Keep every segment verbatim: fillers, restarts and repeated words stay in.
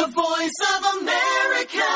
The Voice of America.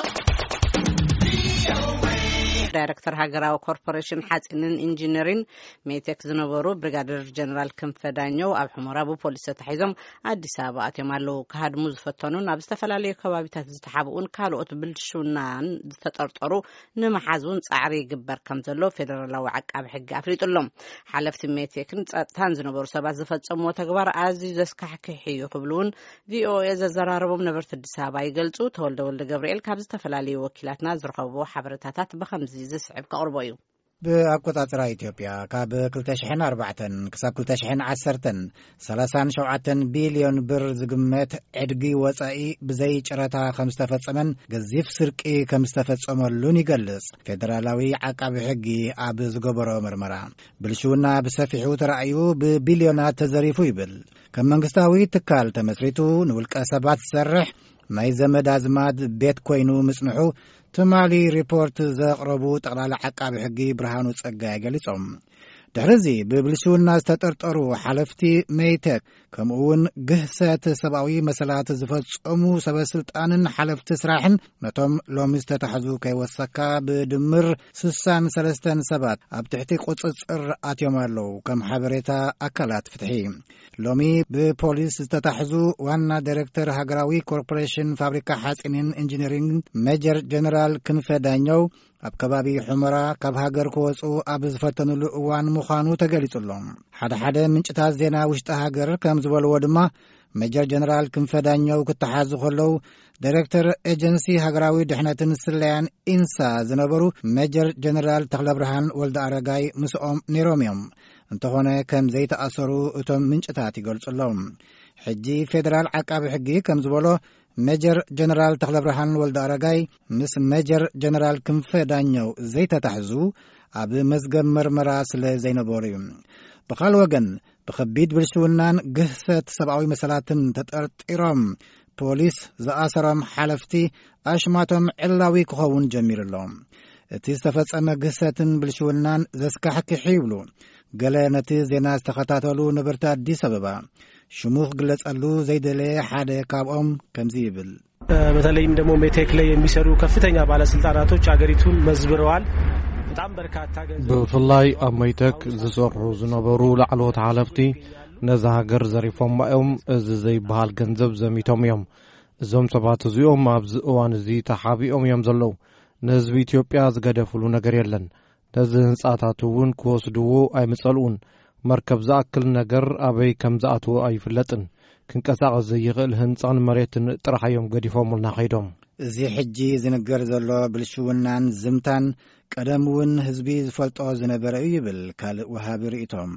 ዳይሬክተር ሃገራዊ ኮርፖሬሽን ሓጺንን ኢንጂነሪን ሜቴክ ዝነበሩ ብሪጋደር ጀነራል ክንፈዳኘው ኣብ ሕሞራ ብፖሊስ ተታሒዞም አዲስ አበባ ኣትዮም ኣለዉ። ካድሙ ዝፈተኑን ኣብ ዝተፈላለዩ ከባቢታት ዝተሓብኡን ካልኦት ብልሹናን ዝተጠርጠሩ ንመሓዙን ጻዕሪ ይግበር ከም ዘሎ ፌደራላዊ ዓቃቢ ሕጊ ኣፍሊጡሎም። ሓለፍቲ ሜቴክን ጸጥታን ዝነበሩ ሰባት ዝፈጸምዎ ተግባር ኣዝዩ ዘስካሕክሕ እዩ ክብሉን ቪኦኤ ዘዘራረቦም ነበርቲ አዲስ አበባ ይገልጹ። ተወልደ ወልደ ገብርኤል ካብ ዝተፈላለዩ ወኪላትና ዝረኸብዎ ሓበሬታታት በኸምዚ ዝስዕብ ከቕርቦ እዩ። ብኣቆጣጽራ ኢትዮጵያ ካብ ክልተ ሽሕን ኣርባዕተን ክሳብ ክልተ ሽሕን ዓሰርተን ሰላሳን ሸውዓተን ቢልዮን ብር ዝግመት ዕድጊ ወጻኢ ብዘይ ጭረታ ከም ዝተፈጸመን ገዚፍ ስርቂ ከም ዝተፈጸመሉን ይገልጽ። ፌደራላዊ ዓቃቢ ሕጊ ኣብ ዝገበሮ ምርመራ ብልሹውና ብሰፊሑ ተራእዩ ብቢልዮናት ተዘሪፉ ይብል። ከም መንግስታዊ ትካል ተመስሪቱ ንውልቀ ሰባት ዝሰርሕ ናይ ዘመድ ኣዝማድ ቤት ኮይኑ ምጽንሑ ትማሊ ሪፖርት ዘቕረቡ ጠቕላላ ዓቃቢ ሕጊ ብርሃኑ ጸጋይ ገሊጾም። ድሕሪዚ ብብልሹውና ዝተጠርጠሩ ሓለፍቲ ሜቴክ ከምኡውን ግህሰት ሰብኣዊ መሰላት ዝፈጸሙ ሰበስልጣንን ሓለፍቲ ስራሕን ነቶም ሎሚ ዝተታሕዙ ከይወሰካ ብድምር ስሳን ሰለስተን ሰባት ኣብ ትሕቲ ቁጽጽር ኣትዮም ኣለዉ ከም ሓበሬታ ኣካላት ፍትሒ። ሎሚ ብፖሊስ ዝተታሕዙ ዋና ዳይሬክተር ሃገራዊ ኮርፖሬሽን ፋብሪካ ሓጺንን ኢንጂነሪንግ ሜጀር ጀነራል ክንፈዳኘው ኣብ ከባቢ ሕሞራ ካብ ሃገር ክወፁ ኣብ ዝፈተኑሉ እዋን ምዃኑ ተገሊጹሎም። ሓደ ሓደ ምንጭታት ዜና ውሽጢ ሃገር ከም ዝበልዎ ድማ ሜጀር ጀነራል ክንፈዳኘው ክተሓዙ ከለዉ ዳይሬክተር ኤጀንሲ ሃገራዊ ድሕነትን ስለያን ኢንሳ ዝነበሩ ሜጀር ጀነራል ተክለብርሃን ወልደ አረጋይ ምስኦም ነይሮም እዮም። እንተኾነ ከም ዘይተኣሰሩ እቶም ምንጭታት ይገልጹሎም። ሕጂ ፌደራል ዓቃቢ ሕጊ ከም ዝበሎ ሜጀር ጀነራል ተክለብርሃን ወልደ አረጋይ ምስ ሜጀር ጀነራል ክንፈዳኘው ዘይተታሕዙ ኣብ መዝገብ መርመራ ስለ ዘይነበሩ እዩ። ብኻል ወገን ብኸቢድ ብልሹውናን ግህሰት ሰብኣዊ መሰላትን ተጠርጢሮም ፖሊስ ዝኣሰሮም ሓለፍቲ ኣሽማቶም ዕላዊ ክኸውን ጀሚሩሎም። እቲ ዝተፈጸመ ግህሰትን ብልሹውናን ዘስካሕክሕ ይብሉ ገለ ነቲ ዜና ዝተኸታተሉ ነበርቲ አዲስ አበባ ሽሙ ክግለጸሉ ዘይደለየ ሓደ ካብኦም ከምዚ ይብል። በተለይም ደግሞ ሜቴክ ላይ የሚሰሩ ከፍተኛ ባለስልጣናቶች አገሪቱን መዝብረዋል። በጣም በርካታ ገንዘብ ብፍላይ ኣብ ሜቴክ ዝሰርሑ ዝነበሩ ላዕለዎት ሓለፍቲ ነዛ ሃገር ዘሪፎም እዮም እዚ ዘይበሃል ገንዘብ ዘሚቶም እዮም። እዞም ሰባት እዚኦም ኣብዚ እዋን እዚ ተሓቢኦም እዮም ዘለዉ። ንህዝቢ ኢትዮጵያ ዝገደፍሉ ነገር የለን። ነዚ ህንጻታት እውን ክወስድዎ ኣይምጸልኡን። መርከብ ዝኣክል ነገር ኣበይ ከም ዝኣትዎ ኣይፍለጥን። ክንቀሳቐስ ዘይኽእል ህንጻን መሬትን ጥራሕ እዮም ገዲፎምልና ኸይዶም። እዚ ሕጂ ዝንገር ዘሎ ብልሹውናን ዝምታን ቀደም እውን ህዝቢ ዝፈልጦ ዝነበረ እዩ ይብል ካልእ ወሃቢ ርእቶም።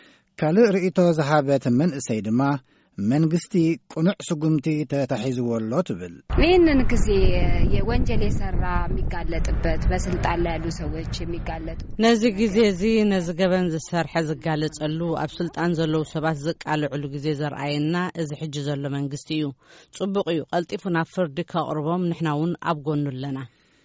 ካልእ ርእቶ ዝሃበት መንእሰይ ድማ መንግስቲ ቁኑዕ ስጉምቲ ተታሒዝዎ ኣሎ ትብል። ይህንን ጊዜ የወንጀል የሰራ የሚጋለጥበት በስልጣን ላይ ያሉ ሰዎች የሚጋለጡ ነዚ ጊዜ እዚ ነዚ ገበን ዝሰርሐ ዝጋለጸሉ ኣብ ስልጣን ዘለው ሰባት ዝቃልዕሉ ጊዜ ዘርአየና እዚ ሕጂ ዘሎ መንግስቲ እዩ። ጽቡቕ እዩ። ቀልጢፉ ናብ ፍርዲ ከቕርቦም ንሕና እውን ኣብ ጎኑ ኣለና።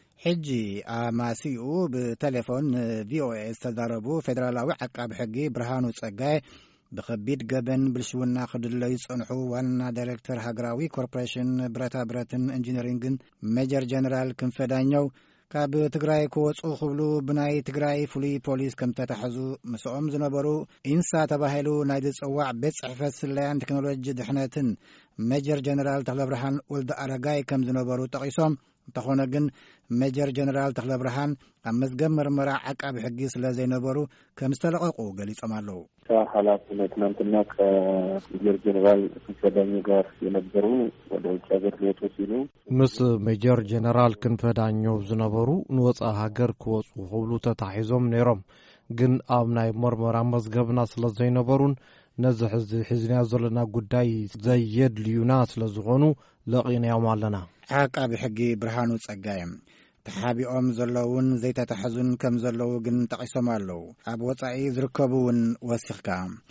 ሕጂ ኣማሲኡ ብቴሌፎን ቪኦኤ ዝተዛረቡ ፌደራላዊ ዓቃቢ ሕጊ ብርሃኑ ጸጋይ ብኸቢድ ገበን ብልሽውና ክድለዩ ጸንሑ ዋና ዳይሬክተር ሃገራዊ ኮርፖሬሽን ብረታ ብረትን ኢንጂነሪንግን ሜጀር ጀነራል ክንፈዳኘው ካብ ትግራይ ክወፁ ክብሉ ብናይ ትግራይ ፍሉይ ፖሊስ ከም ተታሕዙ ምስኦም ዝነበሩ ኢንሳ ተባሂሉ ናይ ዝጽዋዕ ቤት ጽሕፈት ስለያን ቴክኖሎጂ ድሕነትን ሜጀር ጀነራል ተክለብርሃን ወልደ አረጋይ ከም ዝነበሩ ጠቂሶም እንተኾነ ግን ሜጀር ጀነራል ተክለብርሃን ኣብ መዝገብ ምርመራ ዓቃቢ ሕጊ ስለ ዘይነበሩ ከም ዝተለቐቁ ገሊጾም ኣለዉ። ከኃላፊነት ትናንትና ከሜጀር ጀነራል ክንፈዳኘው ጋር የነበሩ ወደ ውጭ ሀገር ሊወጡ ሲሉ ምስ ሜጀር ጀነራል ክንፈዳኘው ዝነበሩ ንወፃ ሃገር ክወፁ ክብሉ ተታሒዞም ነይሮም። ግን ኣብ ናይ ምርመራ መዝገብና ስለ ዘይነበሩን ነዚ ሕዚ ሒዝና ዘለና ጉዳይ ዘየድልዩና ስለ ዝኾኑ ለቒናዮም ኣለና። ዓቃቢ ሕጊ ብርሃኑ ጸጋይ ተሓቢኦም ዘለውን ዘይተታሕዙን ከም ዘለዉ ግን ጠቂሶም ኣለዉ። ኣብ ወጻኢ ዝርከቡውን ወሲኽካ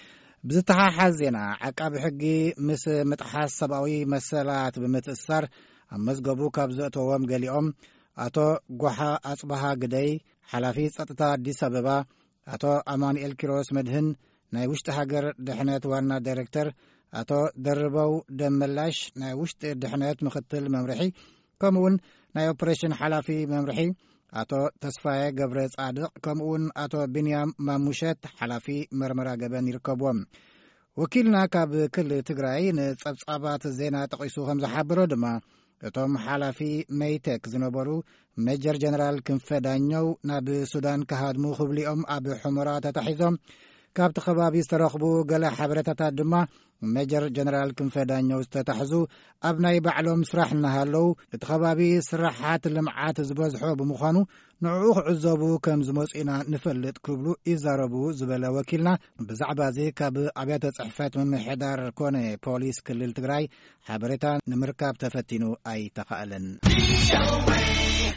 ብዝተሓሓዝ ዜና ዓቃቢ ሕጊ ምስ ምጥሓስ ሰብኣዊ መሰላት ብምትእሳር ኣብ መዝገቡ ካብ ዘእተዎም ገሊኦም ኣቶ ጓሓ ኣጽባሃ ግደይ ሓላፊ ጸጥታ አዲስ አበባ፣ ኣቶ አማኑኤል ኪሮስ መድህን ናይ ውሽጢ ሃገር ድሕነት ዋና ዳይሬክተር፣ ኣቶ ደርበው ደመላሽ ናይ ውሽጢ ድሕነት ምክትል መምርሒ ከምኡውን ናይ ኦፕሬሽን ሓላፊ መምርሒ ኣቶ ተስፋየ ገብረ ጻድቕ ከምኡውን ኣቶ ቢንያም ማሙሸት ሓላፊ መርመራ ገበን ይርከብዎም። ወኪልና ካብ ክልል ትግራይ ንጸብጻባት ዜና ጠቂሱ ከም ዝሓበሮ ድማ እቶም ሓላፊ ሜይቴክ ዝነበሩ ሜጀር ጀነራል ክንፈ ዳኘው ናብ ሱዳን ካሃድሙ ክብሊኦም ኣብ ሕሙራ ተታሒዞም ካብቲ ከባቢ ዝተረኽቡ ገለ ሓበሬታታት ድማ ሜጀር ጀነራል ክንፈ ዳኘው ዝተታሕዙ ኣብ ናይ ባዕሎም ስራሕ እናሃለው እቲ ከባቢ ስራሓት ልምዓት ዝበዝሖ ብምዃኑ ንዕኡ ክዕዘቡ ከም ዝመጺና ንፈልጥ ክብሉ ይዛረቡ ዝበለ ወኪልና ብዛዕባ እዚ ካብ ኣብያተ ጽሕፈት ምምሕዳር ኮነ ፖሊስ ክልል ትግራይ ሓበሬታ ንምርካብ ተፈቲኑ ኣይተኻእለን።